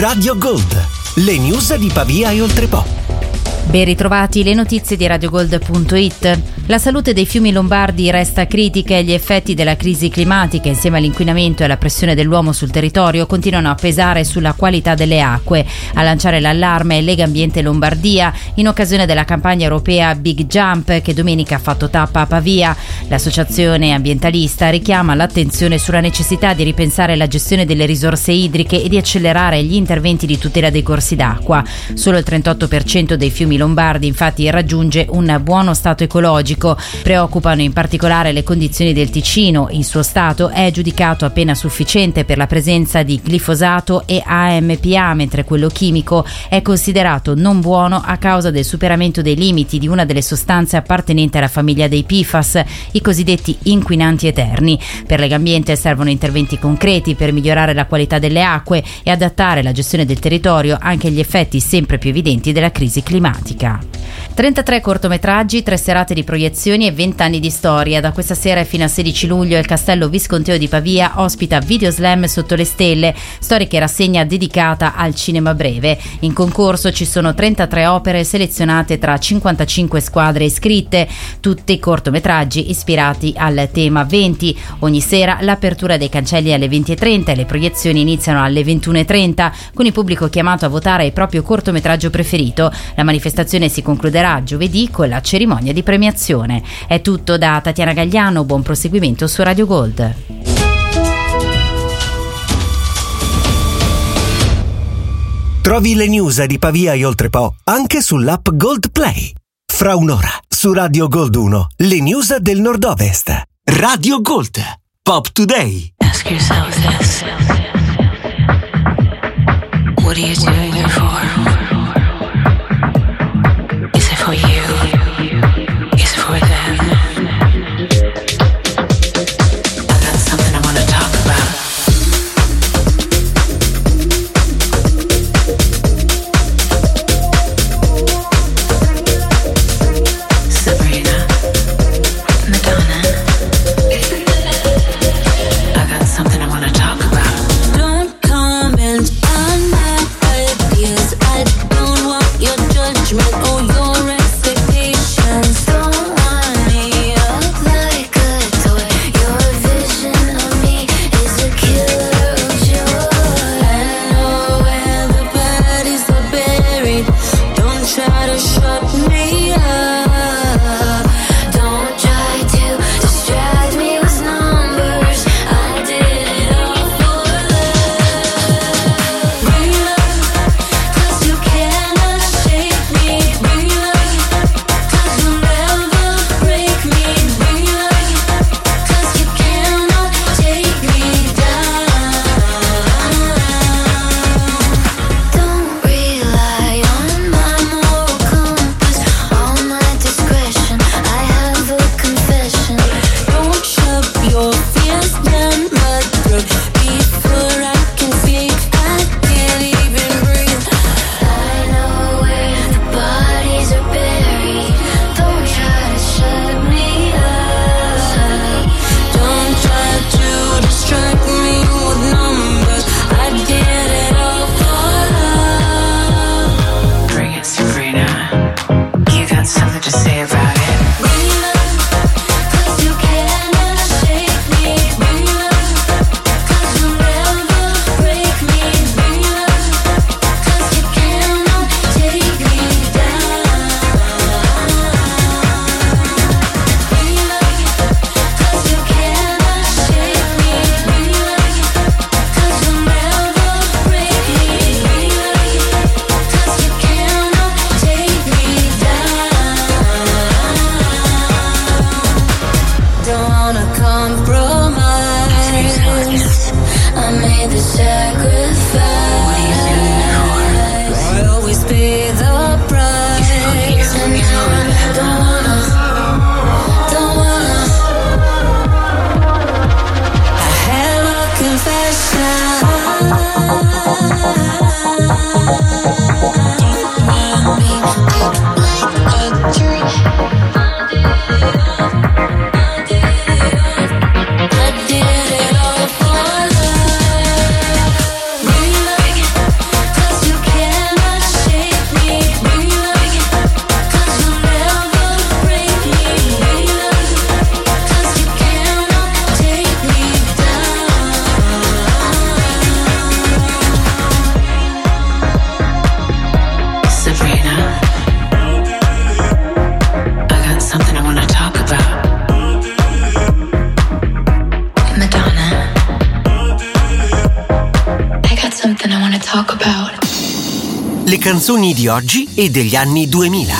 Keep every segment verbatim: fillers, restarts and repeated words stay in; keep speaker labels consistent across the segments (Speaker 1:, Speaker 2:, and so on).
Speaker 1: Radio Gold, le news di Pavia e Oltrepò.
Speaker 2: Ben ritrovati, le notizie di radiogold punto it. La salute dei fiumi lombardi resta critica e gli effetti della crisi climatica, insieme all'inquinamento e alla pressione dell'uomo sul territorio, continuano a pesare sulla qualità delle acque. A lanciare l'allarme è Legambiente Lombardia, in occasione della campagna europea Big Jump, che domenica ha fatto tappa a Pavia. L'associazione ambientalista richiama l'attenzione sulla necessità di ripensare la gestione delle risorse idriche e di accelerare gli interventi di tutela dei corsi d'acqua. Solo il trentotto per cento dei fiumi lombardi infatti raggiunge un buono stato ecologico. Preoccupano in particolare le condizioni del Ticino. Il suo stato è giudicato appena sufficiente per la presenza di glifosato e A M P A, mentre quello chimico è considerato non buono a causa del superamento dei limiti di una delle sostanze appartenenti alla famiglia dei P F A S, i cosiddetti inquinanti eterni. Per Legambiente servono interventi concreti per migliorare la qualità delle acque e adattare la gestione del territorio anche agli effetti sempre più evidenti della crisi climatica. trentatré cortometraggi, tre serate di proiezioni e venti anni di storia. Da questa sera e fino a sedici luglio il Castello Visconteo di Pavia ospita Video Slam Sotto le Stelle, storica rassegna dedicata al cinema breve. In concorso ci sono trentatré opere selezionate tra cinquantacinque squadre iscritte, tutti cortometraggi ispirati al tema venti. Ogni sera l'apertura dei cancelli alle venti e trenta e le proiezioni iniziano alle ventuno e trenta, con il pubblico chiamato a votare il proprio cortometraggio preferito. La manifestazione si concluderà giovedì con la cerimonia di premiazione. È tutto da Tatiana Gagliano, buon proseguimento su Radio Gold.
Speaker 1: Trovi le news di Pavia e Oltrepò anche sull'app Gold Play. Fra un'ora su Radio Gold uno, le news del Nord-Ovest. Radio Gold, Pop Today.
Speaker 3: Ask yourself this. What are you doing it for? Is it for you? Is it for them? I got something I want to talk about. Sabrina, Madonna. I got something I want to talk about. Don't comment on my ideas. I don't want your judgment or your expectations. Don't want me up like a toy. Your vision of me is a killer of joy. I know where the bodies are buried. Don't try to shut me up. Don't try to distract me with numbers. I did it all for love. Bring love, 'cause you cannot shake me. Bring love, 'cause you'll never break me. Bring love, 'cause you cannot take me down. Don't rely on my moral compass, all my discretion. I have a confession. Don't shove your fears down my throat before I can speak. I can't even breathe. I know where the bodies are buried. Don't try to shut me up. Don't try to distract me with numbers. I did it all for love. Bring it, Sabrina. You got something to say about it. Bring love, 'cause you cannot shake me. Bring love, 'cause you'll never break me. Bring love, 'cause you cannot take me down. Bring love, 'cause you cannot shake me. Bring love, 'cause you'll never break me. Bring love, 'cause you cannot take me down. Don't wanna compromise. I made the sacrifice. I always pay the price. And now I don't wanna, don't wanna. I have a confession. Don't want me up like a tree. I did it all for love. Bring love, talk about.
Speaker 1: Le canzoni di oggi e degli anni duemila.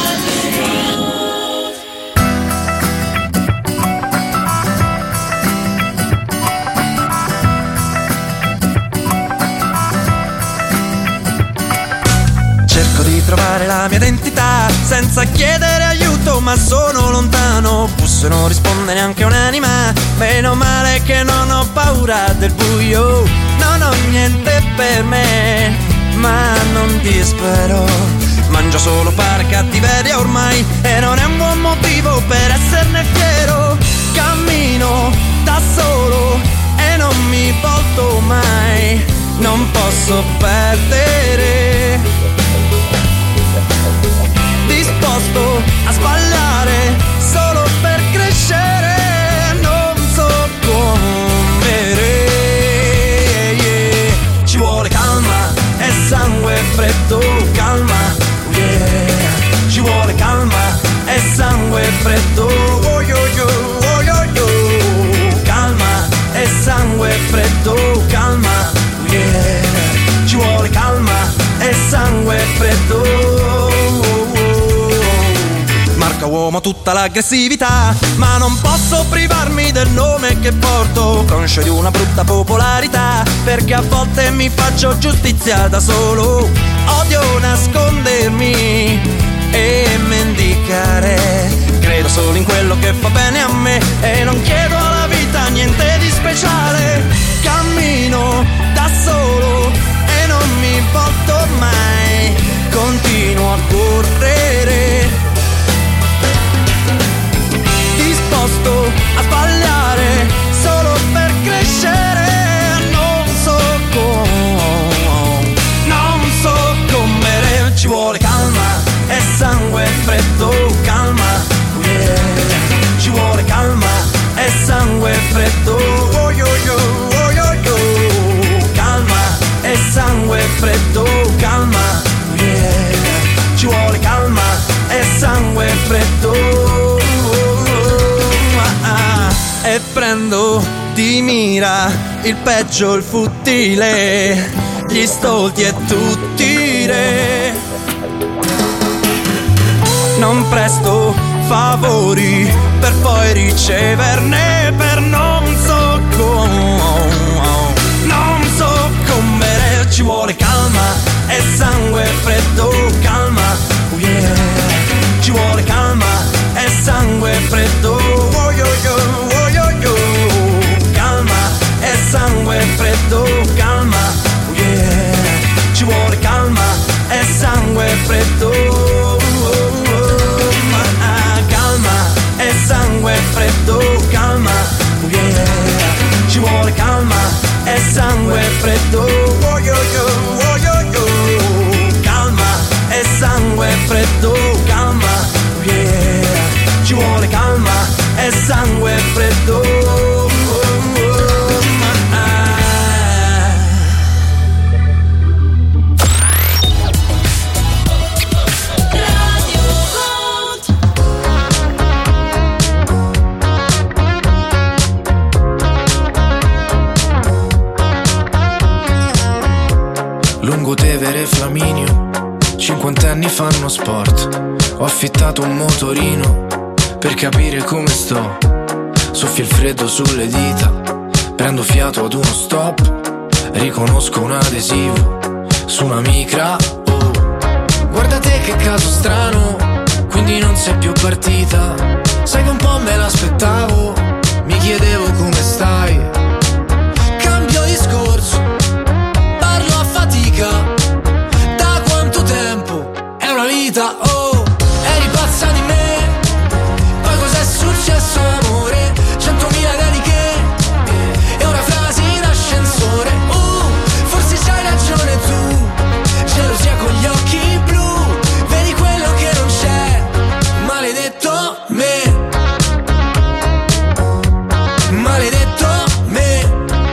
Speaker 4: Cerco di trovare la mia identità senza chiedere aiuto, ma sono lontano. Busso e non risponde neanche un'anima. Meno male che non ho paura del buio. Non ho niente per me, ma non dispero. Mangio solo pane cattiveria ormai, e non è un buon motivo per esserne fiero. Cammino da solo e non mi volto mai. Non posso perdere. Disposto a sbagliare solo per crescere. Non so com'ere. Ci vuole calma e sangue freddo. Calma, yeah. Ci vuole calma e sangue freddo. Oh yo yo, oh yo yo. Calma e sangue freddo. Calma, yeah. Ci vuole calma e sangue freddo. Marca uomo tutta l'aggressività, ma non posso privarmi del nome che porto, conscio di una brutta popolarità, perché a volte mi faccio giustizia da solo. Odio nascondermi e mendicare. Credo solo in quello che fa bene a me e non chiedo alla vita niente di speciale. Cammino da solo e non mi volto mai. Continuo a correre. Disposto a sbagliare solo per crescere. Non so come, non so com'ere. Ci vuole calma e sangue freddo. Calma, yeah. Ci vuole calma e sangue freddo. Oh yo yo, oh yo yo. Calma e sangue freddo. Calma, yeah. Ci vuole calma e sangue freddo. E prendo di mira il peggio, il futile, gli stolti e tutti re. Non presto favori per poi riceverne, per non so come, non so com'ere. Ci vuole calma e sangue freddo. Calma, oh yeah. Ci vuole calma e sangue freddo. Oh yo yo, oh yo yo. Calma e sangue freddo. Calma, oh yeah. Ci vuole calma e sangue freddo. Oh, oh, oh. Ah, calma e sangue freddo. Calma, oh yeah. Ci vuole calma e sangue freddo. Oh yo yo, oh yo yo. Calma e sangue freddo. Calma, oh yeah. Ci vuole calma e sangue freddo. Oh, oh, ah.
Speaker 5: Lungotevere Flaminio, cinquantenni fanno sport. Ho affittato un motorino per capire come sto. Soffia il freddo sulle dita, prendo fiato ad uno stop. Riconosco un adesivo su una micra. Oh, guarda te che caso strano, quindi non sei più partita. Sai che un po' me l'aspettavo, mi chiedevo come stai. Cambio discorso, parlo a fatica. Da quanto tempo? È una vita, oh, eri pazza di me. Poi cos'è successo amore? Centomila cariche e una frase in ascensore. Uh, forse c'hai ragione tu, gelosia con gli occhi blu. Vedi quello che non c'è, maledetto me. Maledetto me.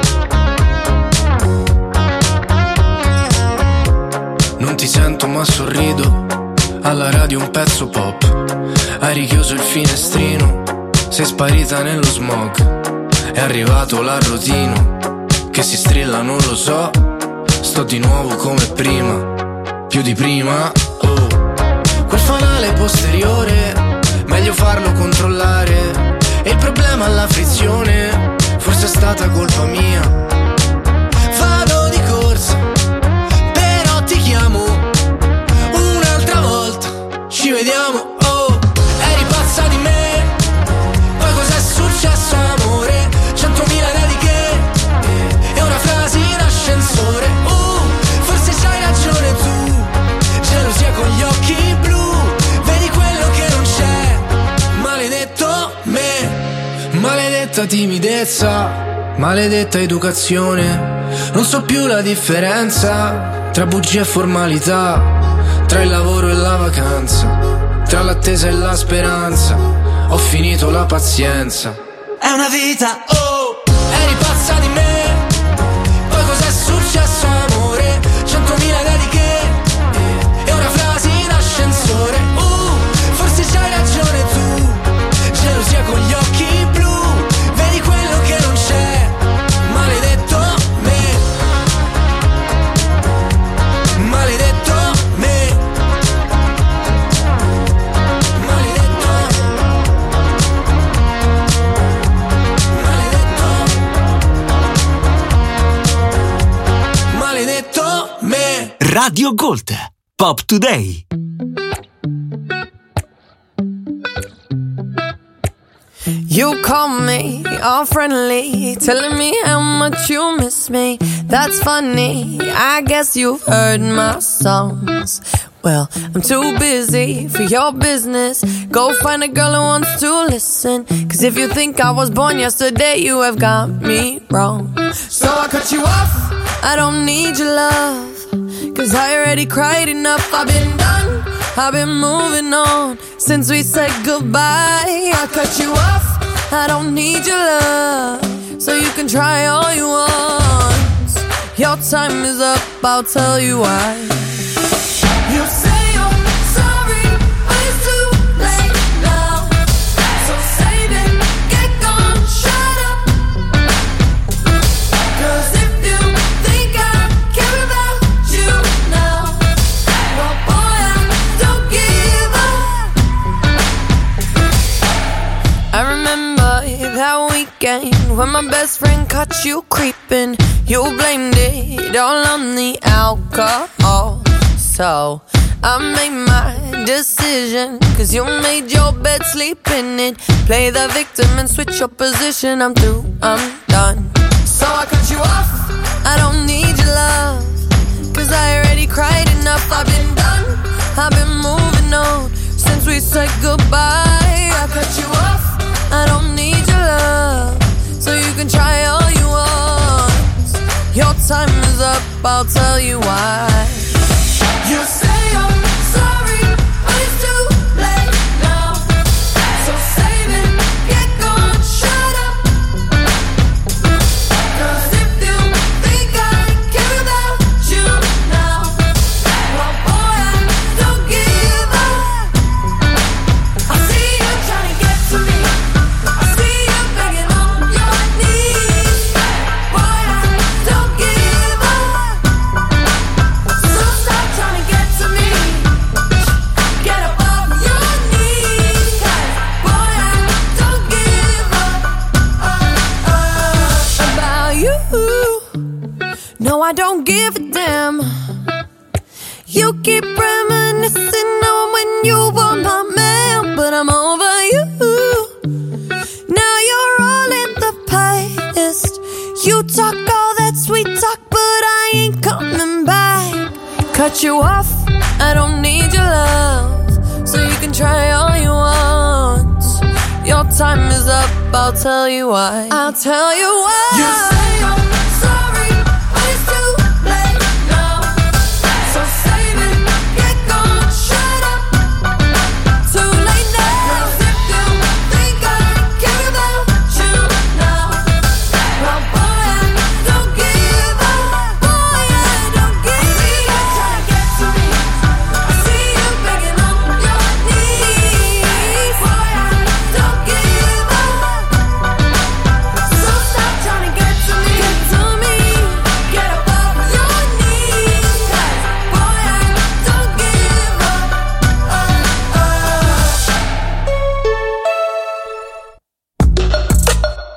Speaker 5: Non ti sento ma sorrido, alla radio un pezzo pop. Hai richiuso il finestrino, sei sparita nello smog. È arrivato l'arrotino, che si strilla non lo so. sto di nuovo come prima, più di prima, oh. Quel fanale posteriore, meglio farlo controllare. E il problema è la frizione, forse è stata colpa mia. Vado di corsa, però ti chiamo un'altra volta, ci vediamo, oh. Eri pazza di me, poi cos'è successo amore? Centomila dediche e una frase in ascensore, oh. Forse c'hai ragione tu, gelosia con gli occhi blu, vedi quello che non c'è. Maledetto me, maledetta timidezza, maledetta educazione. Non so più la differenza tra bugie e formalità, tra il lavoro e la vacanza, tra l'attesa e la speranza. Ho finito la pazienza.
Speaker 4: È una vita,
Speaker 5: oh. Eri pazza di me, poi cos'è successo amore? Centomila dediche e una frase in ascensore, oh. Forse c'hai ragione tu, gelosia con gli occhi blu, vedi quello che non c'è. Maledetto me, maledetto me, maledetto, maledetto, maledetto me.
Speaker 1: Radio Gold, Pop Today.
Speaker 6: You call me all friendly, telling me how much you miss me. That's funny, I guess you've heard my songs. Well, I'm too busy for your business. Go find a girl who wants to listen. Cause if you think I was born yesterday, you have got me wrong. So I cut you off, I don't need your love. Cause I already cried enough, I've been done, I've been moving on since we said goodbye. I cut you off, I don't need your love, so you can try all you want. Your time is up, I'll tell you why. You say you're sorry, but it's too late now. So save it, get gone, shut up. Cause if you think I care about you now, well boy, I don't give up. I remember that weekend when my best friend caught you creeping. You blamed it all on the alcohol. So I made my decision, cause you made your bed, sleep in it. Play the victim and switch your position. I'm through, I'm done. So I cut you off, I don't need your love. Cause I already cried enough, I've been done, I've been moving on since we said goodbye. I cut you off, I don't need your love, so you can try all you want. Your time is up, I'll tell you why. You say you're sorry, but it's too late now. So save it, get gone, shut up. Cause if you think I care about you now, well boy, I don't give up. I see you trying to get to me, I see you begging on your knees. Boy, I don't give up. So stop trying to get to me, get above your knees. Boy, I don't give up uh, uh, about you. No, I don't give a damn. You keep reminiscing on when you were my man, but I'm over you. Now you're all in the past. You talk all that sweet talk, but I ain't coming back. Cut you off, I don't need your love, so you can try all you want. Your time is up, I'll tell you why. I'll tell you why. You say you're sorry, but it's too late now. So save it, get gone, shut up. Too late now. Cause if you think I care about you now, well boy, I don't give up. Boy, I don't give up. I see you trying to get to me, I see you begging on your knees. Boy, I don't give up. So stop trying to get to me,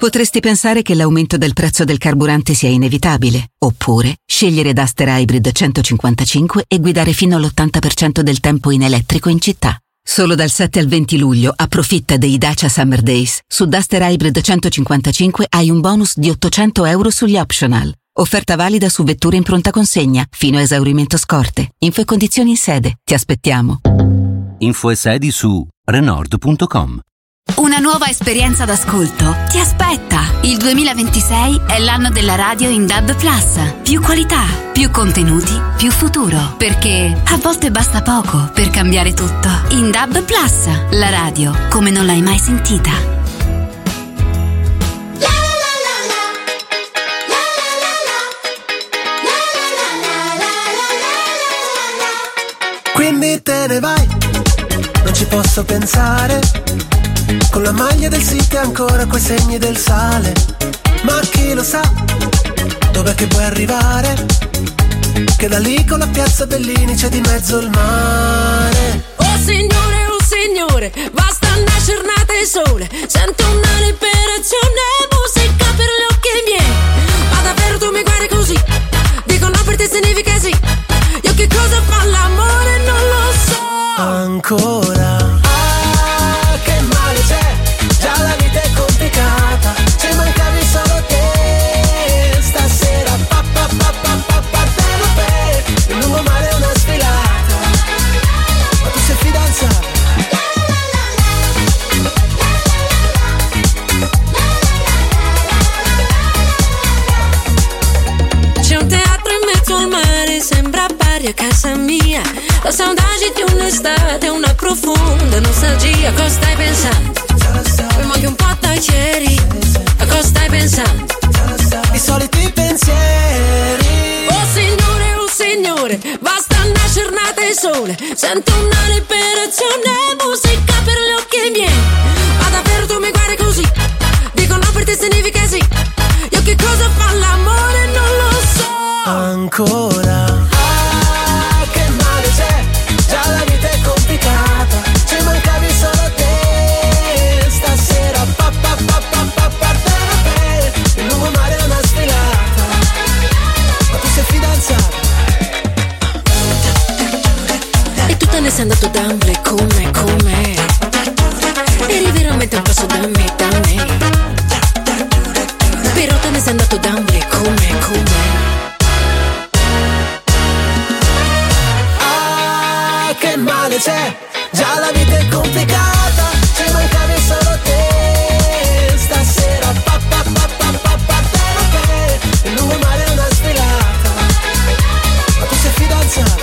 Speaker 7: Potresti pensare che l'aumento del prezzo del carburante sia inevitabile, oppure scegliere Duster Hybrid centocinquantacinque e guidare fino all'ottanta per cento del tempo in elettrico in città. Solo dal sette al venti luglio approfitta dei Dacia Summer Days. Su Duster Hybrid centocinquantacinque hai un bonus di ottocento euro sugli optional. Offerta valida su vetture in pronta consegna, fino a esaurimento scorte. Info e condizioni in sede. Ti aspettiamo.
Speaker 8: Info e sedi su renault punto com.
Speaker 9: Una nuova esperienza d'ascolto ti aspetta. Il duemilaventisei è l'anno della radio in D A B Plus. Più qualità, più contenuti, più futuro. Perché a volte basta poco per cambiare tutto. In D A B Plus, la radio come non l'hai mai sentita.
Speaker 10: Quindi te ne vai, non ci posso pensare. Con la maglia del City ancora quei segni del sale. Ma chi lo sa dov'è che puoi arrivare? Che da lì con la piazza Bellini c'è di mezzo il mare.
Speaker 6: Oh signore, oh signore, basta una giornata di sole. Sento una liberazione, musica per gli occhi miei. Ma davvero tu mi guardi così? Dico no per te significa sì. Io che cosa fa l'amore non lo so.
Speaker 10: Ancora. Ah, che male c'è, già la vita è complicata. Ci mancavi solo te. Stasera pa pa pa pa pa partiamo per il lungomare è una sfilata. Ma tu sei fidanzata?
Speaker 6: C'è un teatro in mezzo al mare, sembra pari a casa mia. La saudade di un'estate, una profonda nostalgia. Cosa stai pensando? Mi manchi un po' da ieri. A cosa stai pensando?
Speaker 10: I soliti pensieri.
Speaker 6: Oh signore, oh signore, basta una giornata di sole. Sento una liberazione, musica per gli occhi miei. Ma davvero tu mi guardi così? Dico no per te significa sì. Io che cosa fa l'amore non lo so.
Speaker 10: Ancora. Ah, che male c'è, già la vita è complicata. Ci mancavi solo te. Stasera pa pa pa pa pa partiamo per il lungomare è una sfilata. Ma tu sei fidanzata?
Speaker 6: E tu te ne sei andato da me, come, come. Eri veramente un passo da me, da me. Però te ne sei andato da me, come, come.
Speaker 10: Che male c'è, già la vita è complicata. Ci mancavi solo te. Stasera pa pa pa pa pa partiamo per il lungomare è una sfilata. Ma tu sei fidanzata?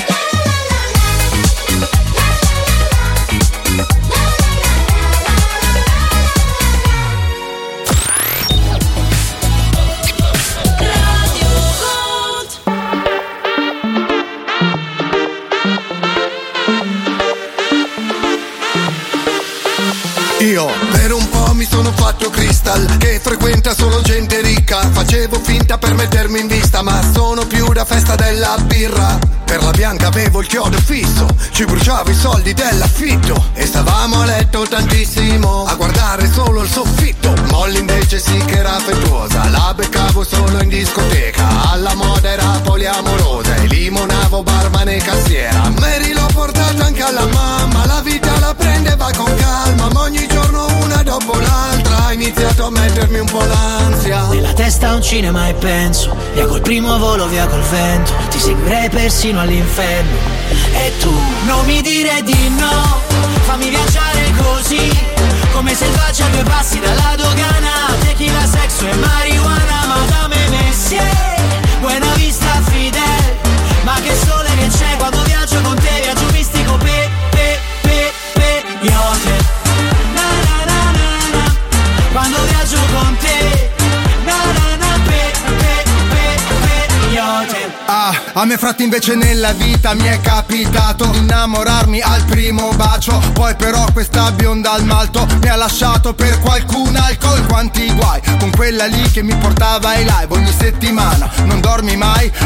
Speaker 11: Io per un po' mi sono fatto Crystal, che frequenta solo gente ricca. Facevo finta per mettermi in vista, ma sono più da festa della birra. Per la bianca avevo il chiodo fisso, ci bruciavo i soldi dell'affitto. E stavamo a letto tantissimo, a guardare solo il soffitto. Molly invece sì che era affettuosa, la beccavo solo in discoteca. Alla moda era poliamorosa e limonavo barman e cassiera. Mary l'ho portata anche alla mamma, la vita la prende va con calma. Ma ogni giorno una dopo l'altra ha iniziato a mettermi un po' l'ansia.
Speaker 12: Nella testa un cinema e penso, via col primo volo, via col vento. Ti seguirei persino all'inferno. E tu non mi dire di no, fammi viaggiare così, come selvaggia a due passi dalla dogana. Tequila, sexo e marijuana, Madame Messier, Buena Vista Fidel. Ma che sole che c'è quando viaggio con te, viaggio mistico pe, pe, pe, pe, iote. Na na na na na, quando viaggio con te, na na na pe, pe, pe, pe, iote.
Speaker 11: Ah, a me fratti invece nella vita mi è capitato di innamorarmi al primo bacio. Poi però questa bionda al malto mi ha lasciato per qualcun alcol. Quanti guai con quella lì che mi portava ai live ogni settimana. Non dormi mai,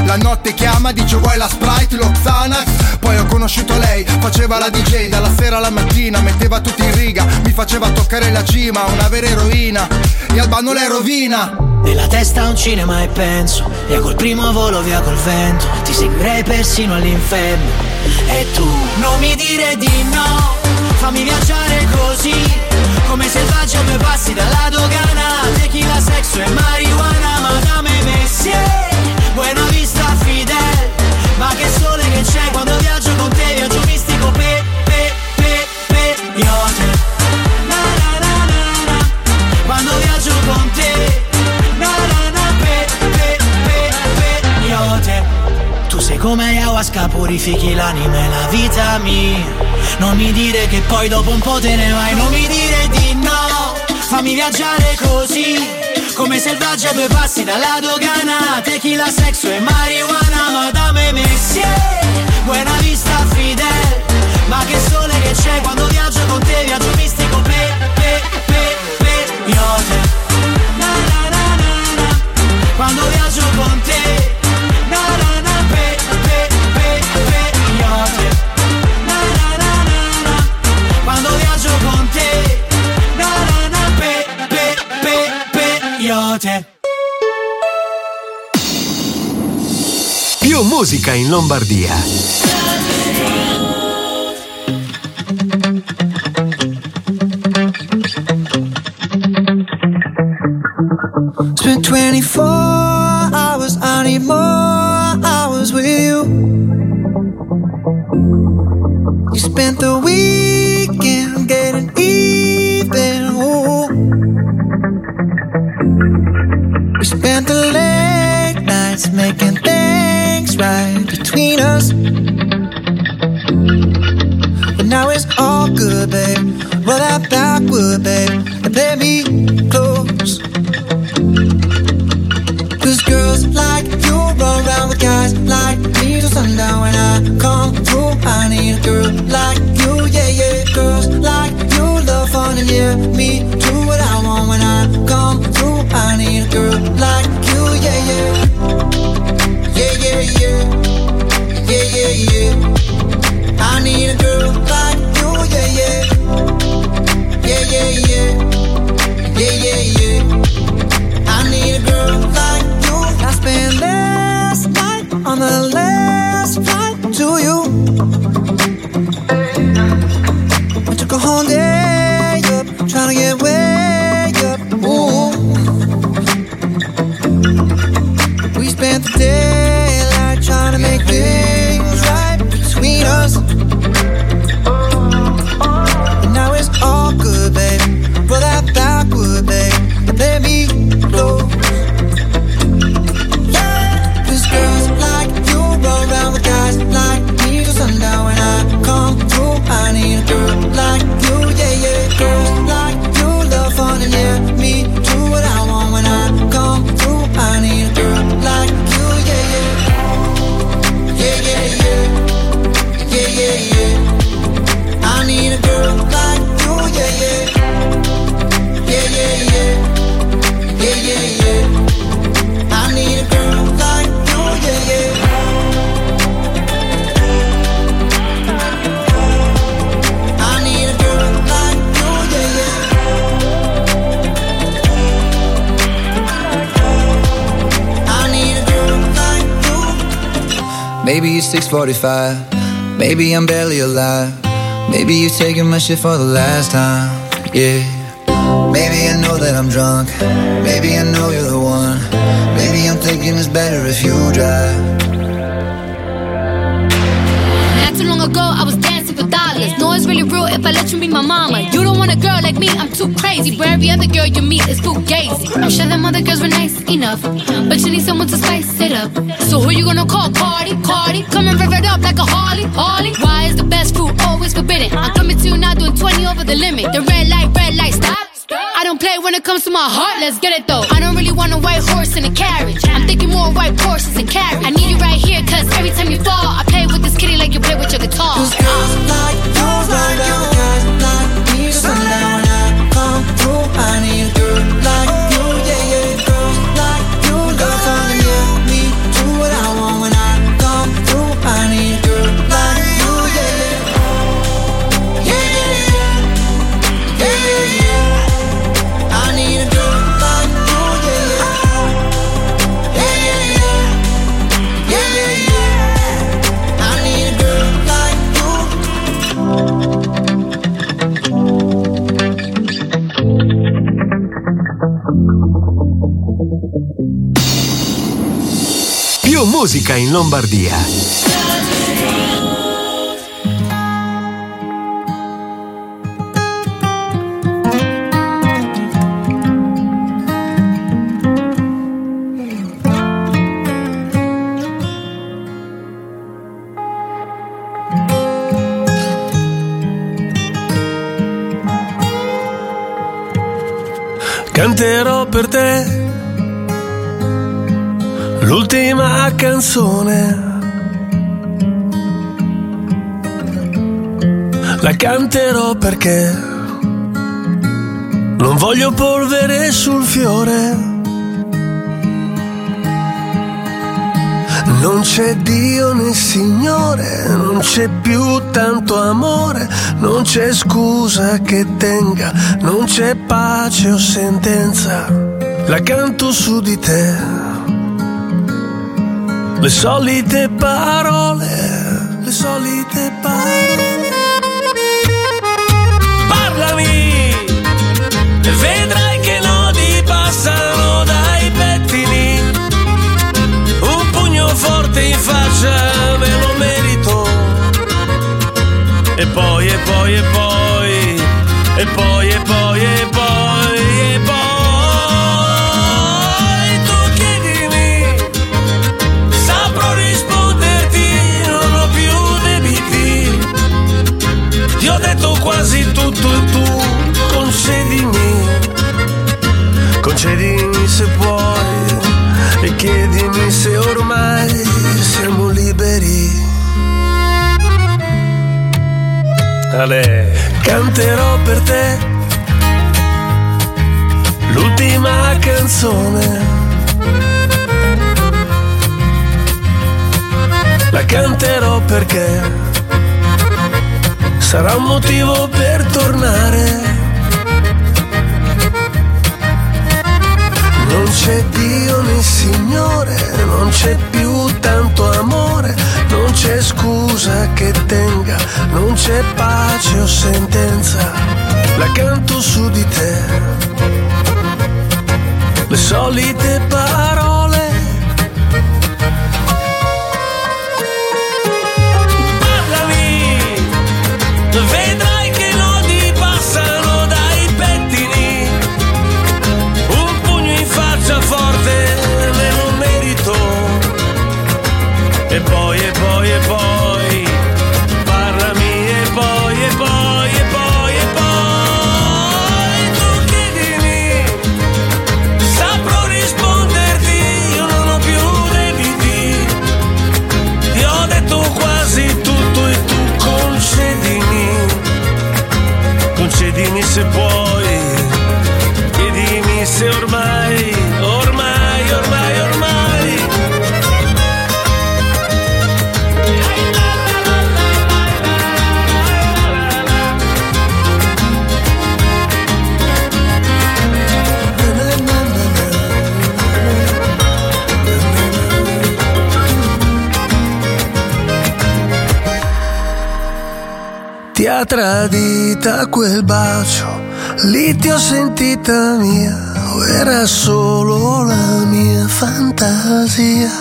Speaker 11: La notte chiama, dice vuoi la Sprite, lo Xanax. Poi ho conosciuto lei, faceva la D J dalla sera alla mattina, metteva tutti in riga, mi faceva toccare la cima, una vera eroina, e Albano le rovina.
Speaker 12: Nella testa un cinema e penso, via col primo volo, via col vento, ti seguirei persino all'inferno. E tu non mi dire di no, fammi viaggiare così, come selvaggio due passi dalla dogana. Tequila, sexo e marijuana, Madame Messier, Buena Vista, Fidel. Ma che sole che c'è quando viaggio con te, viaggio mistico, pe, pe, pe, pe, iote. Na na na na na, quando viaggio con te, na na na, pe, pe, pe, pe, iote. Tu sei come ayahuasca, purifichi l'anima e la vita mia. Non mi dire che poi dopo un po' te ne vai, non mi dire di no, fammi viaggiare così, come selvaggia a due passi dalla dogana. Tequila, sexo e marijuana, Madame Messier, Buena Vista, Fidel. Ma che sole che c'è quando viaggio con te, viaggio mistico, pe, pe, pe, pe, iote. Na na na na na, quando viaggio con te, na na na, pe, pe, pe, pe, iote. Na na na na na, quando viaggio con te, na na na, pe, pe, pe, pe, iote.
Speaker 1: Più musica in Lombardia.
Speaker 10: Spent twenty-four hours, I need more hours with you. You spent the weekend getting even, ooh. We spent the late nights making things right between us. But now it's all good, babe. Roll that backward, babe, and play me close. Cause girls like you run around with guys like me till sundown. When I come through, I need a girl like you, yeah, yeah. Girls like you love fun and yeah, me do what I want. When I come through, I need a girl like you, yeah, yeah. Yeah, yeah, yeah. Yeah, yeah, yeah. I need a girl like you, yeah, yeah. Yeah, yeah, yeah. Yeah, yeah, yeah. I need a girl like you. I spent last night on the last flight to you. I took a whole day up, trying to get way up. Ooh. We spent the daylight trying to make things right between us. And now it's all good, babe. Roll that backward, babe, and let me close. Yeah, 'cause girls like you run around with guys like me till sundown. When I come through, I need a girl like you, yeah, yeah. Girls like you love fun and yeah, me do what I want. When I come through, I need a girl like you, yeah, yeah. Yeah, yeah, yeah. Yeah, yeah, yeah. I need a girl like you, yeah, yeah. Yeah, yeah, yeah. Yeah, yeah, yeah. I need a girl like you, yeah, yeah. I need a girl like you, yeah, yeah. I need a girl like you.
Speaker 13: Maybe it's six forty-five. Maybe I'm barely alive. Maybe you're taking my shit for the last time. Yeah. Maybe I know that I'm drunk. Maybe I know you're the one. Maybe I'm thinking it's better if you drive.
Speaker 14: Not too long ago, I was dancing for dollars. No, it's really real if I let you be my mama. You don't want a girl like me, I'm too crazy. Where every other girl you meet is fugazi. I'm sure them other girls were nice enough, but you need someone to spice it up. So who you gonna call? Cardi, Cardi. Come and rev it up like a Harley, Harley. Why is the best fruit always forbidden? I'm coming to you now doing twenty over the limit. The red light, red light, stop. I don't play when it comes to my heart, let's get it though. I don't really want a white horse in a carriage. I'm thinking more white horses and carriage. I need you right here, cause every time you fall, I play with this kitty like you play with your guitar.
Speaker 10: Cause girls like you run around with guys like me till sundown. When I come through, I need a girl like you, yeah, yeah. Girls like you love fun and yeah, me do what I want. When
Speaker 1: musica in Lombardia.
Speaker 15: Canterò per te l'ultima canzone, la canterò perché non voglio polvere sul fiore. Non c'è Dio né Signore, non c'è più tanto amore, non c'è scusa che tenga, non c'è pace o sentenza. La canto su di te, le solite parole, le solite parole. Parlami e vedrai che nodi passano dai pettini. Un pugno forte in faccia me lo merito. E poi, e poi, e poi, e poi, e poi, e poi, e poi tu chiedimi, saprò risponderti, non ho più debiti. Ti ho detto quasi tutto e tu concedimi, concedimi se puoi e chiedimi se ormai siamo liberi. Ale, canterò per te l'ultima canzone, la canterò perché sarà un motivo per tornare. Non c'è Dio né Signore, non c'è più tanto amore, non c'è scusa che tenga, non c'è pace o sentenza. La canto su di te, le solite parole. Parlami, vedrai che nodi passano dai pettini. Un pugno in faccia forte me lo merito. E poi, e poi, e poi, parlami e poi, e poi, e poi, e poi, tu chiedimi, saprò risponderti, io non ho più debiti. Ti ho detto quasi tutto e tu concedimi, concedimi se puoi, chiedimi se ormai, ormai, ormai, ormai. Ti ha tradita quel bacio, lì ti ho sentita mia, o era solo la mia fantasia?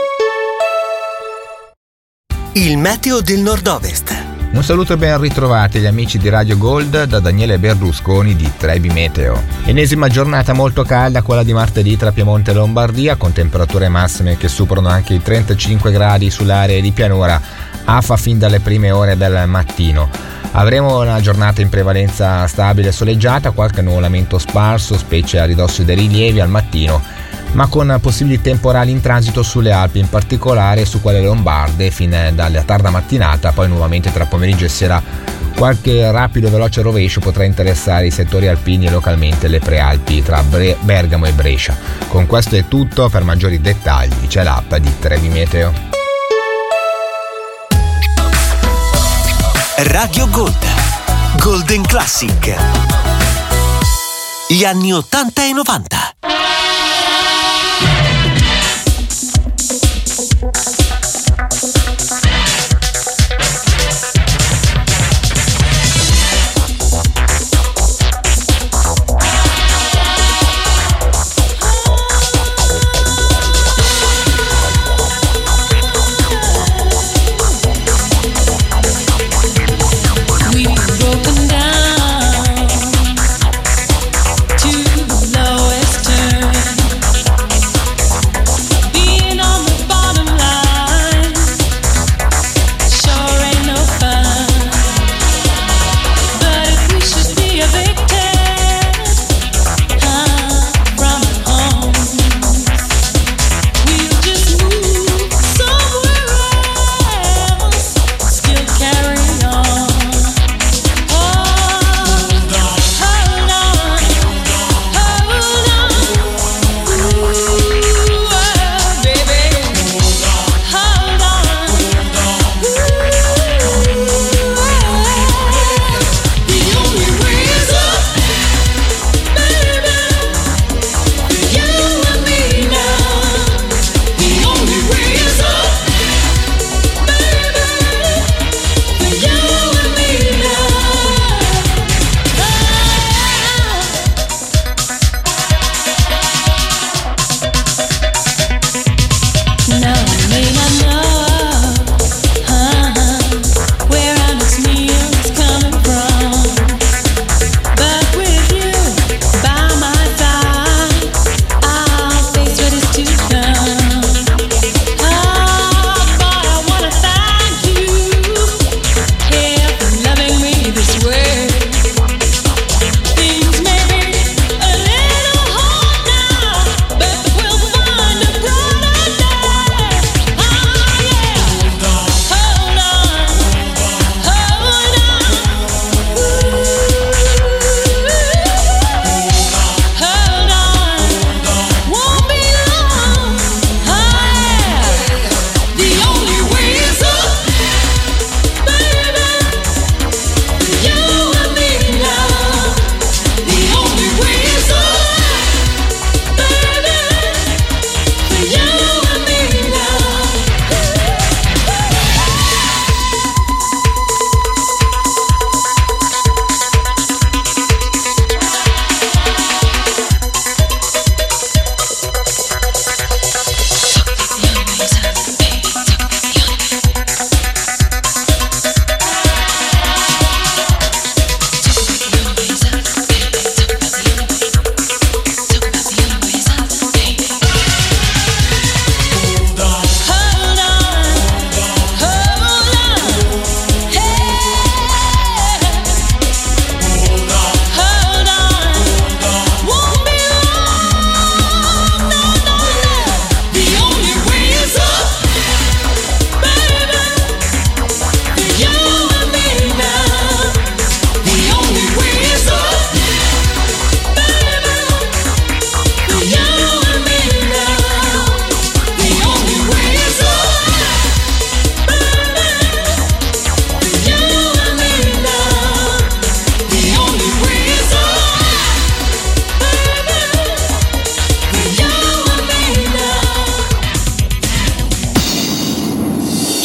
Speaker 1: Il meteo del nord-ovest.
Speaker 16: Un saluto e ben ritrovati gli amici di Radio Gold da Daniele Berlusconi di Trebi Meteo. Ennesima giornata molto calda, quella di martedì tra Piemonte e Lombardia, con temperature massime che superano anche i trentacinque gradi sulle aree di pianura, afa fin dalle prime ore del mattino. Avremo una giornata in prevalenza stabile e soleggiata, qualche nuvolamento sparso, specie a ridosso dei rilievi al mattino, ma con possibili temporali in transito sulle Alpi, in particolare su quelle lombarde, fin dalla tarda mattinata. Poi nuovamente tra pomeriggio e sera qualche rapido e veloce rovescio potrà interessare i settori alpini e localmente le prealpi tra Bre- Bergamo e Brescia. Con questo è tutto, per maggiori dettagli c'è l'app di Trebi Meteo.
Speaker 1: Radio Gold, Golden Classic, gli anni ottanta e novanta.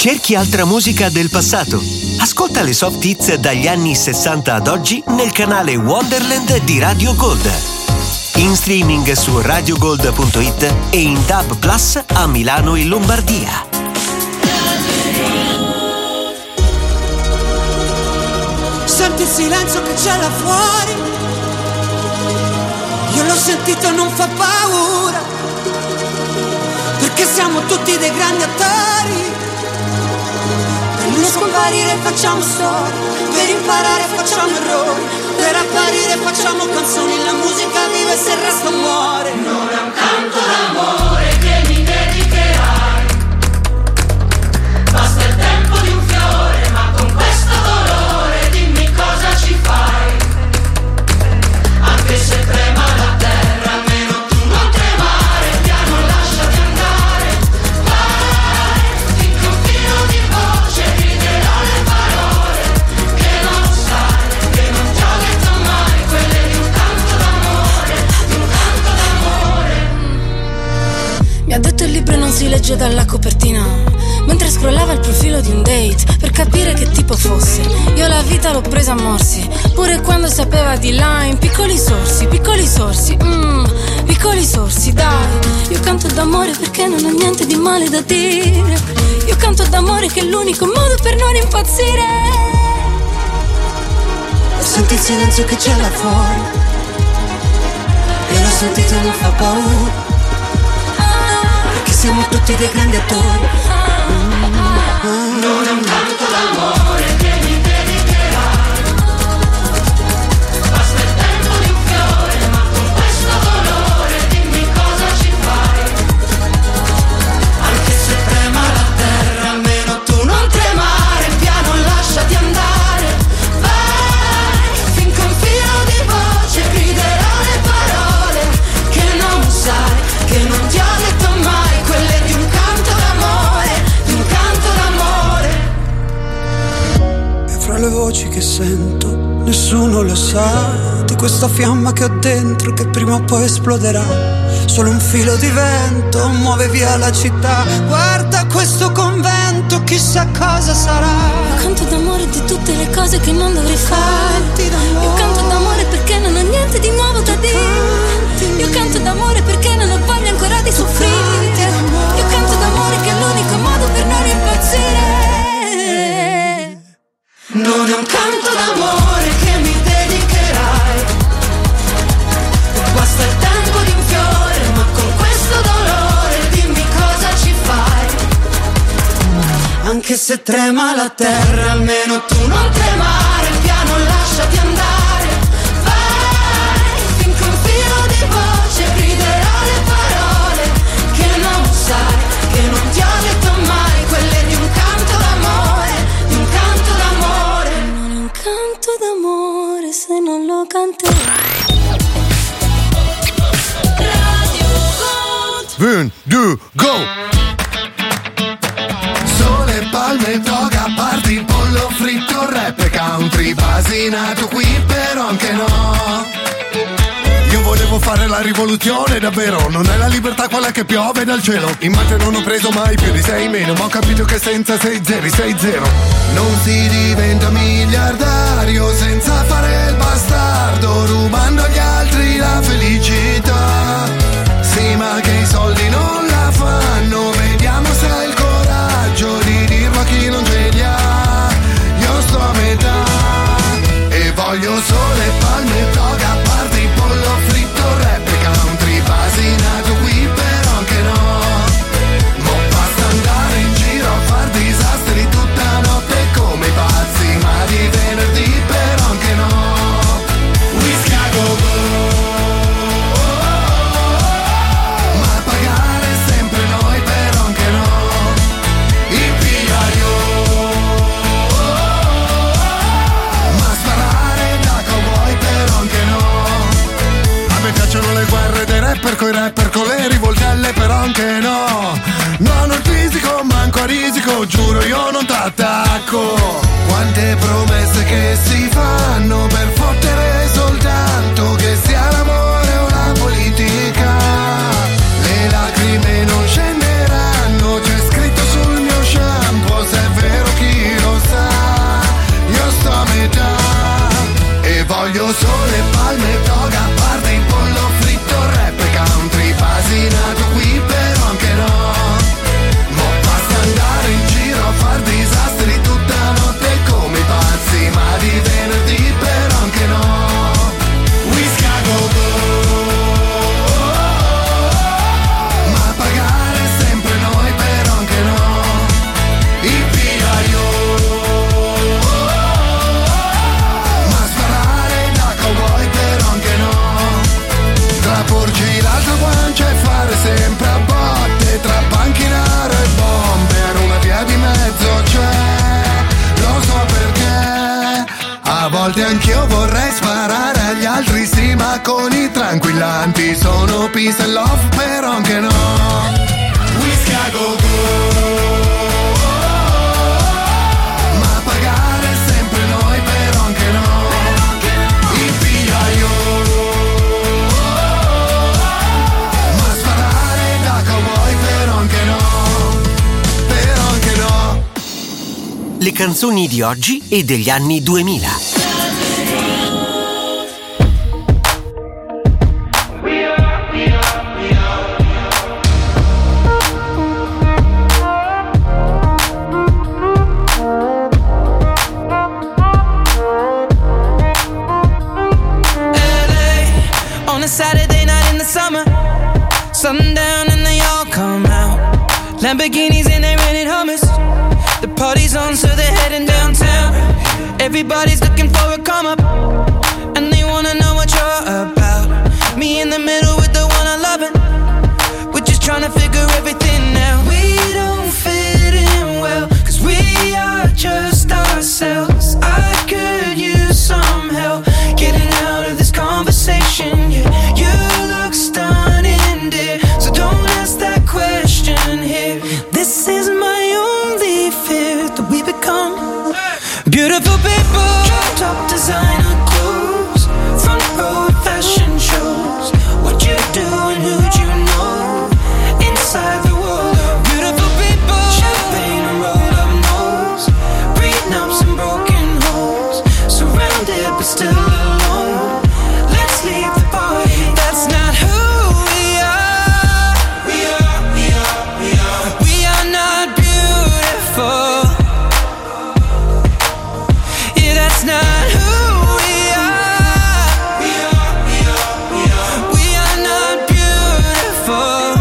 Speaker 1: Cerchi altra musica del passato? Ascolta le soft hits dagli anni sessanta ad oggi nel canale Wonderland di Radio Gold. In streaming su radiogold punto it e in D A B Plus a Milano e Lombardia.
Speaker 10: Senti il silenzio che c'è là fuori, io l'ho sentito e non fa paura, perché siamo tutti dei grandi attori. Per non scomparire facciamo storie, per imparare facciamo errori, per apparire facciamo canzoni, la musica vive se il resto muore. Non è un canto d'amore che mi dedicherai, basta il tempo di un fiore, ma con questo dolore dimmi cosa ci fai. Anche se trema la terra, almeno tu non tremare, piano lasciati andare. Vai, finché un filo di voce griderà le parole che non sai, che non ti ho detto mai, quelle di un canto d'amore, di un canto d'amore. Mi ha detto il libro non si legge dalla copertina, mentre scrollava il profilo di un date per capire che tipo fosse. Io la vita l'ho presa a morsi, pure quando sapeva di là, in piccoli sorsi, piccoli sorsi, mm, piccoli sorsi, dai. Io canto d'amore perché non ho niente di male da dire. Io canto d'amore che è l'unico modo per non impazzire. Senti il silenzio che c'è là fuori, io l'ho sentito e non fa paura, perché siamo tutti dei grandi attori. Non è un canto d'amore che mi dedicherai, basta il tempo di un fiore, ma con questo dolore dimmi cosa ci fai. Anche se trema la terra, almeno tu non tremare, piano lasciati andare. Vai, finché un filo di voce griderà le parole che non sai, che non ti ho detto mai, quelle di un canto d'amore, di un canto d'amore. E fra le voci che sento, nessuno lo sa di questa fiamma che ho dentro, che prima o poi esploderà. Solo un filo di vento muove via la città. Guarda questo convento, chissà cosa sarà. Io canto d'amore di tutte le cose che non dovrei fare. Io canto d'amore perché non ho niente di nuovo da dire. Io canto d'amore perché non ho voglia ancora di soffrire. Io canto d'amore che è l'unico modo per non impazzire. Non è un canto d'amore che mi dedicherai, basta il tempo di un fiore, ma con questo dolore dimmi cosa ci fai. Anche se trema la terra, almeno tu non tremare, piano lasciati andare. Vai, finché un filo di voce griderà le parole che non sai, che non ti ho detto mai, quelle di un canto d'amore, di un canto d'amore. Non è un canto d'amore se non lo canterai.
Speaker 11: Un, due, go! Sole, palme, toga, party, pollo fritto, rap, country, basinato qui però anche no. Io volevo fare la rivoluzione davvero, non è la libertà quella che piove dal cielo. In mate non ho preso mai più di sei meno, ma ho capito che senza sei zeri sei zero. Non si diventa miliardario senza fare il bastardo, rubando agli altri la felicità. Sì, ma che i soldi non la fanno, vediamo se hai il coraggio di dirlo a chi non ce li ha. Io sto a metà e voglio sole, palme, toga, party, pollo fritto, rap, country, basinato qui però anche no. Mo' basta andare in giro a far disastri tutta notte come i pazzi, ma di venerdì però anche no. Whisky a go-go, ma pagare sempre noi però anche no. Il pigliaio, ma sparare da cowboy però anche no. A me piacciono le guerre dei rapper coi rapper, con le rivoltelle però anche no. Non ho il fisico, manco a risico, giuro io non t'attacco. Quante promesse che si fanno per fottere soltanto che sia l'amore o la politica. Le lacrime non scenderanno, c'è scritto sul mio shampoo, se con i tranquillanti. Sono peace and love, però anche no. Whisky a go go. Ma pagare sempre noi, però anche no. Il pigliaio. Ma sparare da cowboy, però anche no. Però anche no.
Speaker 1: Le canzoni di oggi e degli anni duemila.
Speaker 17: Saturday night in the summer, sundown and they all come out. Lamborghinis and they rented Hummers. The party's on, so they're heading downtown. Everybody's looking for a come up, and they wanna know what you're about. Me in the middle with the one I love it. We're just trying to figure everything out. We don't fit in well, cause we are just ourselves. I could use some help getting out of this conversation, yeah. You look stunning, dear, so don't ask that question here. This is my only fear, that we become beautiful people. Top designer clothes, front row fashion shows. What you do and who'd you know? Inside the world of beautiful people. Champagne and rolled up nose, prenups and broken homes. Surrounded but still alone. Let's leave the party. That's not who we are. We are, we are, we are. We are not beautiful. Yeah, that's not who we are. We are, we are, we are. We are not beautiful.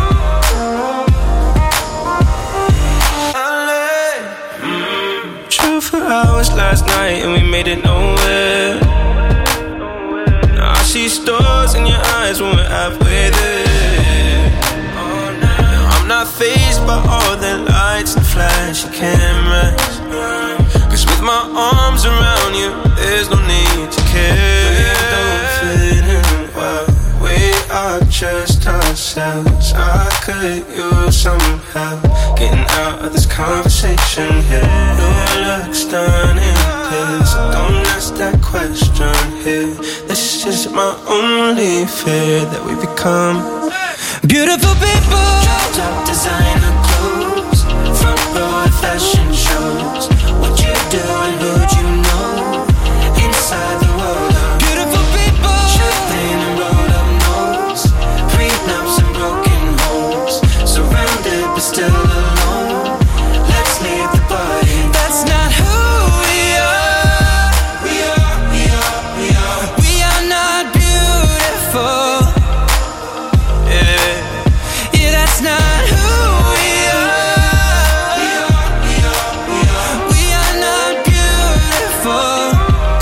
Speaker 17: I lay mm, true for hours last night and we made it nowhere. Now I see stars in your eyes when we're halfway there. Oh, now I'm not fazed by all the lights and flashy cameras. Cause with my arms around you, there's no need to care. We don't fit in well, we are just ourselves. I could use some help getting out of this conversation here. You look stunning, please, don't ask that question here. This is my only fear, that we become beautiful people. Top designer clothes, front row fashion shows. What you do and who'd you know? Inside the world of beautiful people. Champagne and rolled up nose, prenups and broken homes. Surrounded but still alone. Let's leave the party. That's not who we are. We are, we are, we are. We are not beautiful. Yeah, yeah, that's not who we are. We are, we are, we are. We are not beautiful.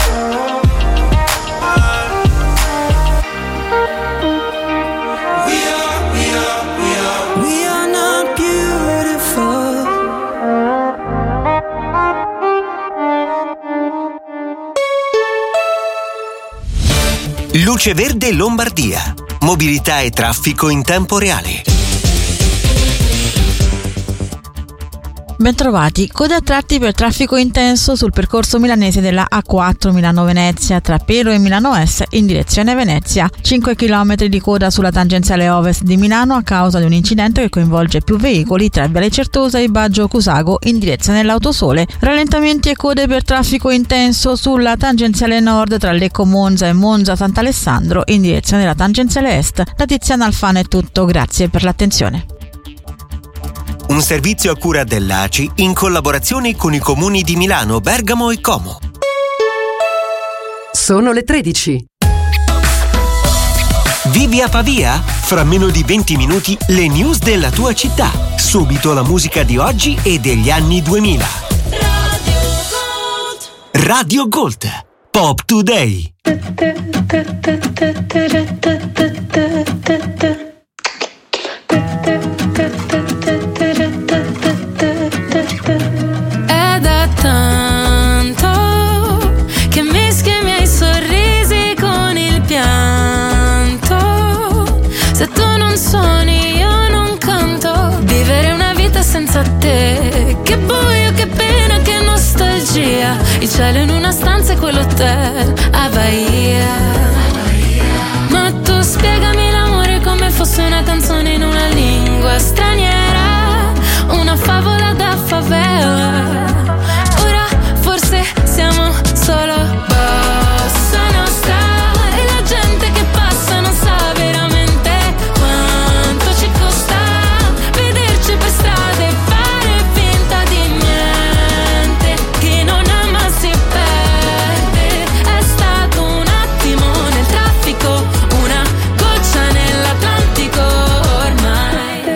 Speaker 17: We are, we are, we are. We are not beautiful.
Speaker 1: Luce Verde Lombardia. Mobilità e traffico in tempo reale.
Speaker 18: Bentrovati, code a tratti per traffico intenso sul percorso milanese della A quattro Milano-Venezia tra Pero e Milano Est in direzione Venezia. cinque chilometri di coda sulla tangenziale ovest di Milano a causa di un incidente che coinvolge più veicoli tra Viale Certosa e Baggio Cusago in direzione dell'Autosole. Rallentamenti e code per traffico intenso sulla tangenziale nord tra Lecco Monza e Monza Sant'Alessandro in direzione della tangenziale est. Da Tiziana Alfano è tutto, grazie per l'attenzione.
Speaker 1: Un servizio a cura dell'A C I in collaborazione con i comuni di Milano, Bergamo e Como.
Speaker 19: Sono le tredici.
Speaker 1: Vivi a Pavia? Fra meno di venti minuti le news della tua città. Subito la musica di oggi e degli anni duemila. Radio Gold. Pop Today.
Speaker 6: È da tanto che mischi i miei sorrisi con il pianto.
Speaker 19: cielo in una stanza e quell'hotel a Bahia. Ma tu spiegami l'amore come fosse una canzone in una lingua straniera, una favola da favela. Ora forse siamo solo bossa nostra e la gente che passa non sa veramente quanto ci costa vederci per strada e fare finta di niente. Chi non ama si perde, è stato un attimo nel traffico, una goccia nell'Atlantico ormai.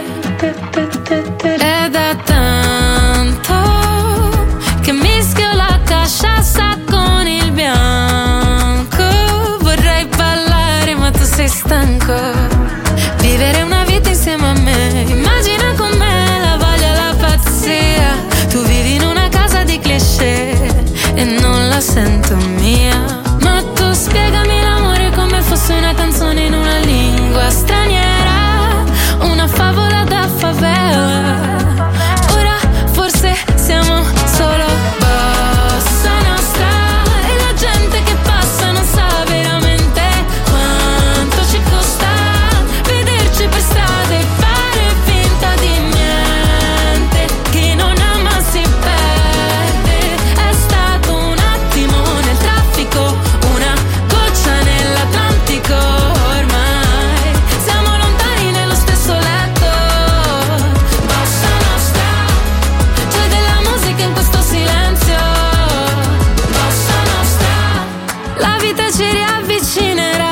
Speaker 19: È da tanto che mischio la cachaça con il bianco. Vorrei ballare ma tu sei stanco. Vivere una vita insieme a me, immagina con me la voglia e la pazzia. Tu vivi in una casa di cliché e non la sento mia. Ma tu spiegami l'amore come fosse una canzone in una lingua straniera, una favola da favela. Ora forse siamo solo bossa nostra e la gente che passa non sa veramente quanto ci costa vederci per strada e fare finta di niente. Chi non ama si perde, è stato un attimo nel traffico, una goccia nell'Atlantico ormai. Siamo lontani nello stesso letto, bossa nostra, c'è della musica in questo silenzio, bossa nostra. La vita ci riavvicinerà,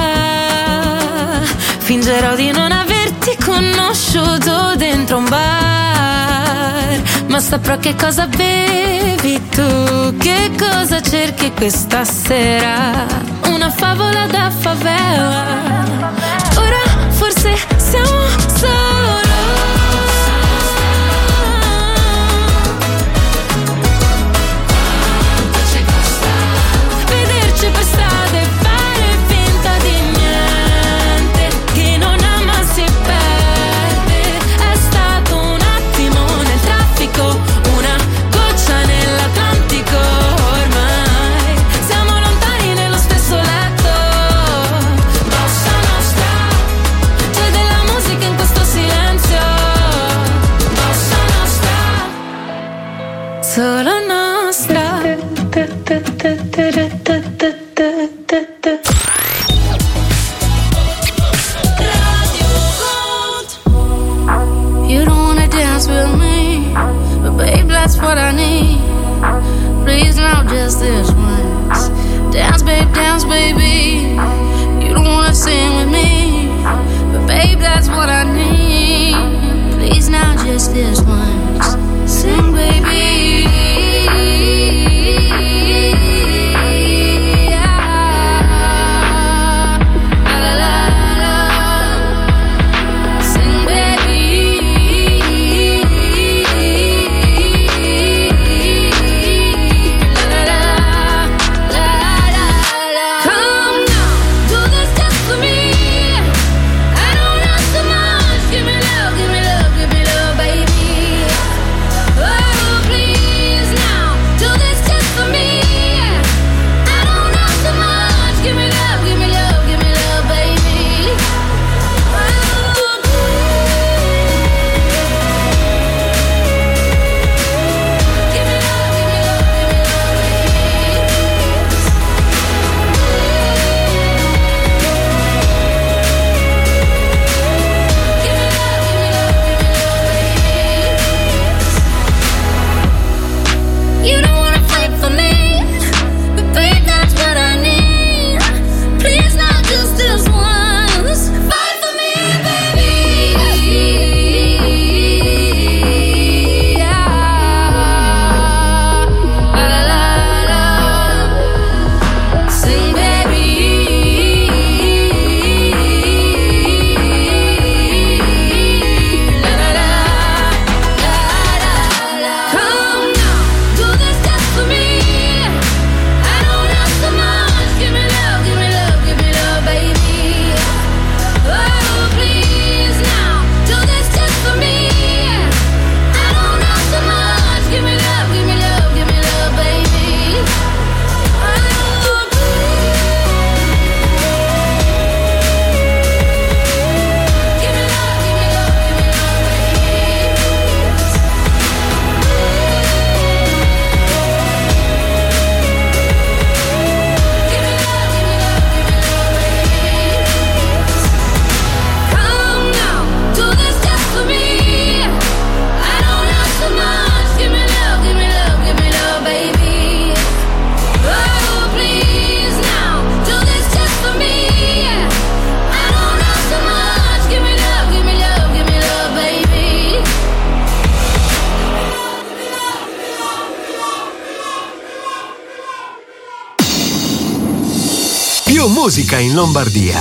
Speaker 19: fingerò di non averti conosciuto dentro un bar, ma saprò che cosa bevi tu, che cosa cerchi questa sera, una favola da favela. Ora forse siamo solo vederci per strada e fare finta di niente. Chi non ama si perde, è stato un attimo nel traffico, una goccia nell'Atlantico ormai. Siamo lontani nello stesso letto, bossa nostra, c'è della musica in questo silenzio, bossa nostra, solo nostra. You don't wanna dance with me, but babe, that's what I need. Please now, just this once. Dance, babe, dance, baby. You don't wanna sing with me, but babe, that's what I need. Please now, just this once. Sing, baby. Please
Speaker 1: musica in Lombardia.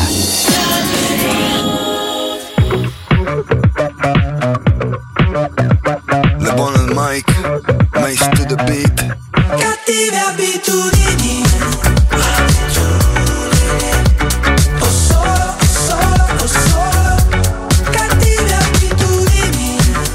Speaker 11: Le buone al mic, mais to the beat.
Speaker 10: Cattive abitudini. O solo, o solo, o solo. Cattive abitudini.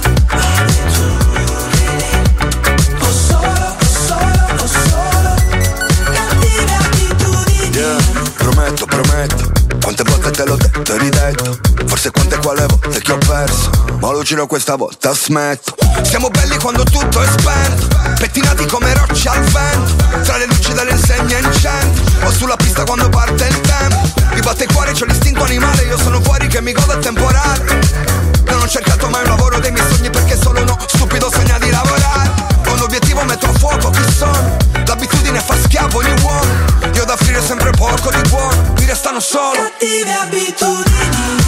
Speaker 10: O solo, o solo, o solo. Cattive abitudini.
Speaker 11: Yeah, prometto, prometto. Quante volte te l'ho detto e ridetto. Forse quante quale volte che ho perso. Ma lo giro questa volta smetto. Siamo belli quando tutto è spento, pettinati come rocce al vento, tra le luci delle insegne in centro, o sulla pista quando parte il tempo. Mi batte il cuore, c'ho l'istinto animale, io sono fuori che mi godo il temporale. Non ho cercato mai un lavoro dei miei sogni perché solo uno stupido sogna di lavorare. Ho un obiettivo, metto a fuoco chi sono. L'abitudine fa schiavo ogni uomo. Io da offrire sempre poco di buono, mi restano solo
Speaker 10: cattive abitudini.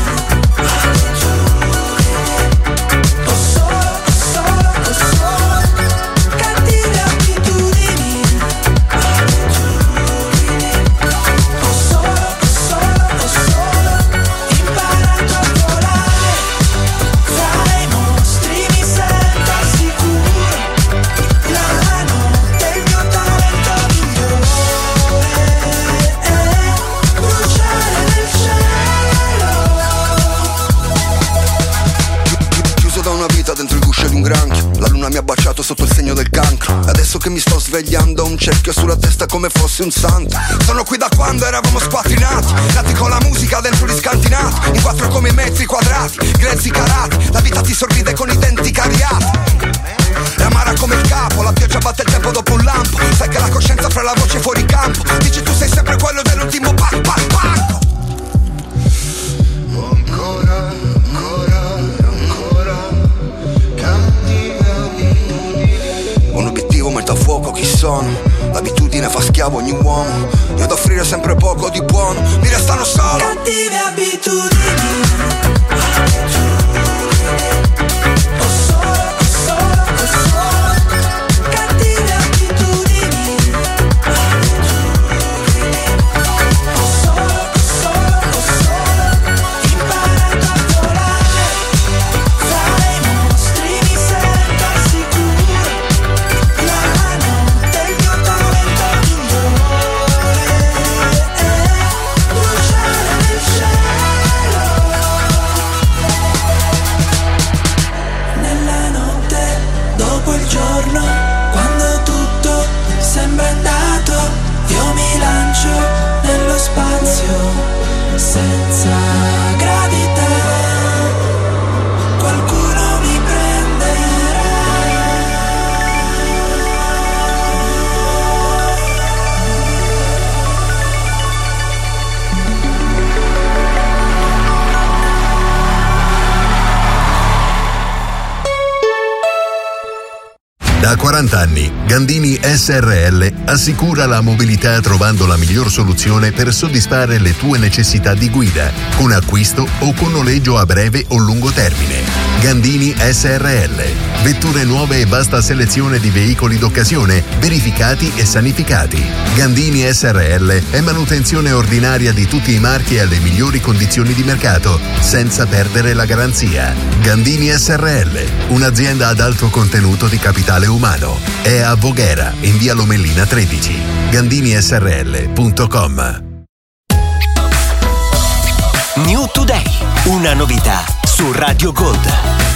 Speaker 11: La luna mi ha baciato sotto il segno del cancro. Adesso che mi sto svegliando ho un cerchio sulla testa come fossi un santo. Sono qui da quando eravamo squattrinati, nati con la musica dentro gli scantinati, in quattro come i metri quadrati, grezzi carati. La vita ti sorride con i denti cariati. È amara come il capo, la pioggia batte il tempo dopo un lampo. Sai che la coscienza fra la voce fuori campo. Dici tu sei sempre quello dell'ultimo pac pac pac. Ancora, ancora, ancora. Un obiettivo, metto a fuoco chi sono. L'abitudine fa schiavo ogni uomo. Io ad offrire sempre poco di buono, mi restano solo
Speaker 10: cattive abitudini. Senza gravità, qualcuno mi
Speaker 20: Da quaranta anni, Gandini S R L assicura la mobilità trovando la miglior soluzione per soddisfare le tue necessità di guida, con acquisto o con noleggio a breve o lungo termine. Gandini S R L. Vetture nuove e vasta selezione di veicoli d'occasione, verificati e sanificati. Gandini S R L è manutenzione ordinaria di tutti i marchi alle migliori condizioni di mercato, senza perdere la garanzia. Gandini S R L, un'azienda ad alto contenuto di capitale umano. È a Voghera, in via Lomellina tredici. gandini s r l punto com.
Speaker 1: New Today, una novità su Radio Gold.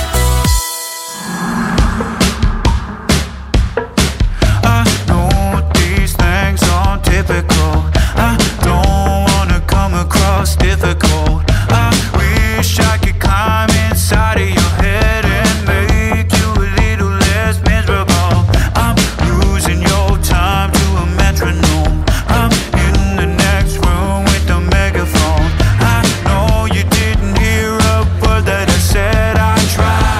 Speaker 21: Typical. I don't wanna come across difficult. I wish I could climb inside of your head and make you a little less miserable. I'm losing your time to a metronome. I'm in the next room with the megaphone. I know you didn't hear a word that I said. I tried.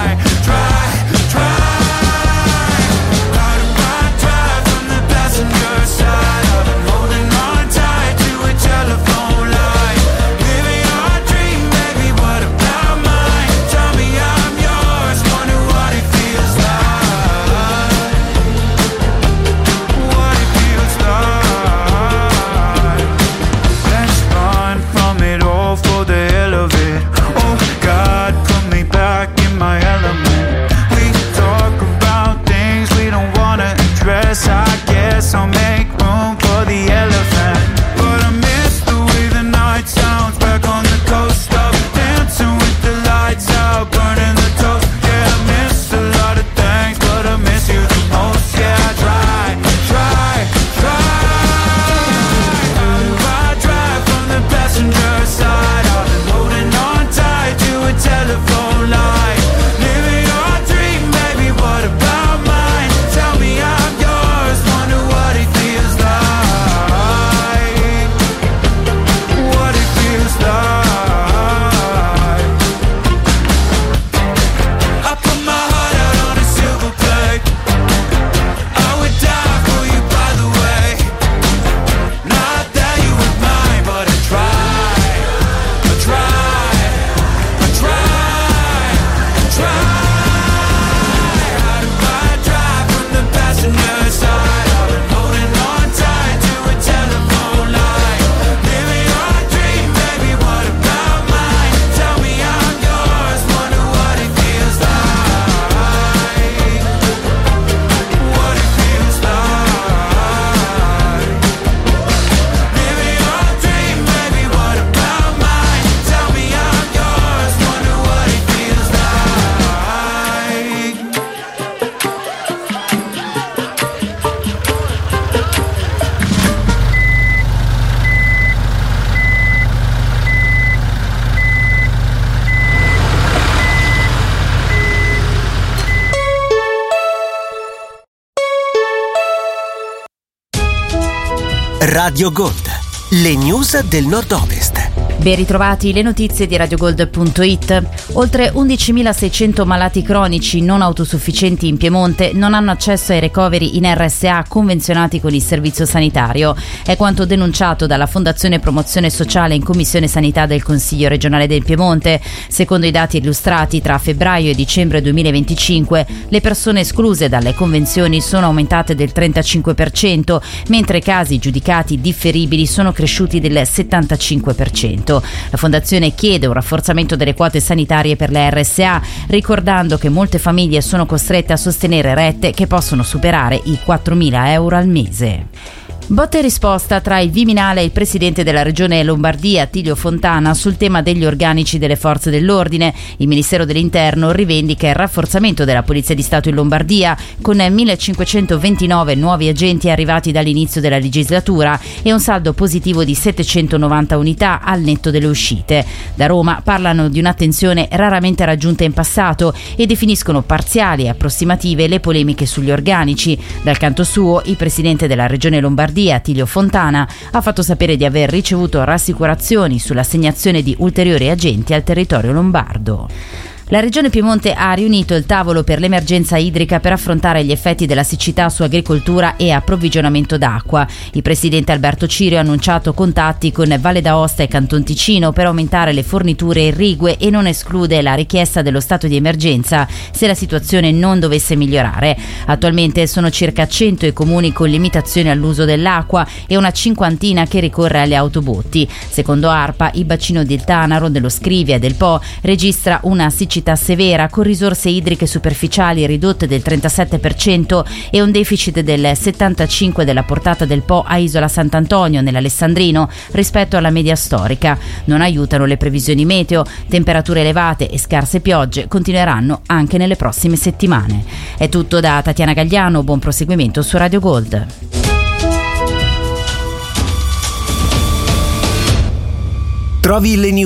Speaker 1: Radio Gold, le news del Nord-Ovest.
Speaker 2: Ben ritrovati, le notizie di radiogold punto it. Oltre undicimilaseicento malati cronici non autosufficienti in Piemonte non hanno accesso ai ricoveri in R S A convenzionati con il servizio sanitario. È quanto denunciato dalla Fondazione Promozione Sociale in Commissione Sanità del Consiglio regionale del Piemonte. Secondo i dati illustrati, tra febbraio e dicembre duemilaventicinque le persone escluse dalle convenzioni sono aumentate del trentacinque per cento, mentre i casi giudicati differibili sono cresciuti del settantacinque per cento. La Fondazione chiede un rafforzamento delle quote sanitarie per le R S A, ricordando che molte famiglie sono costrette a sostenere rette che possono superare i quattromila euro al mese. Botta e risposta tra il Viminale e il presidente della regione Lombardia, Attilio Fontana, sul tema degli organici delle forze dell'ordine. Il Ministero dell'Interno rivendica il rafforzamento della Polizia di Stato in Lombardia, con millecinquecentoventinove nuovi agenti arrivati dall'inizio della legislatura e un saldo positivo di settecentonovanta unità al netto delle uscite. Da Roma parlano di un'attenzione raramente raggiunta in passato e definiscono parziali e approssimative le polemiche sugli organici. Dal canto suo, il presidente della regione Lombardia, Attilio Fontana, ha fatto sapere di aver ricevuto rassicurazioni sull'assegnazione di ulteriori agenti al territorio lombardo. La Regione Piemonte ha riunito il tavolo per l'emergenza idrica per affrontare gli effetti della siccità su agricoltura e approvvigionamento d'acqua. Il presidente Alberto Cirio ha annunciato contatti con Valle d'Aosta e Canton Ticino per aumentare le forniture irrigue e non esclude la richiesta dello stato di emergenza se la situazione non dovesse migliorare. Attualmente sono circa cento i comuni con limitazioni all'uso dell'acqua e una cinquantina che ricorre alle autobotti. Secondo ARPA, il bacino del Tanaro, dello Scrivia e del Po registra una siccità severa con risorse idriche superficiali ridotte del trentasette per cento e un deficit del settantacinque per cento della portata del Po a Isola Sant'Antonio nell'Alessandrino rispetto alla media storica. Non aiutano le previsioni meteo, temperature elevate e scarse piogge continueranno anche nelle prossime settimane. È tutto da Tatiana Gagliano, buon proseguimento su Radio Gold.
Speaker 1: Trovi le news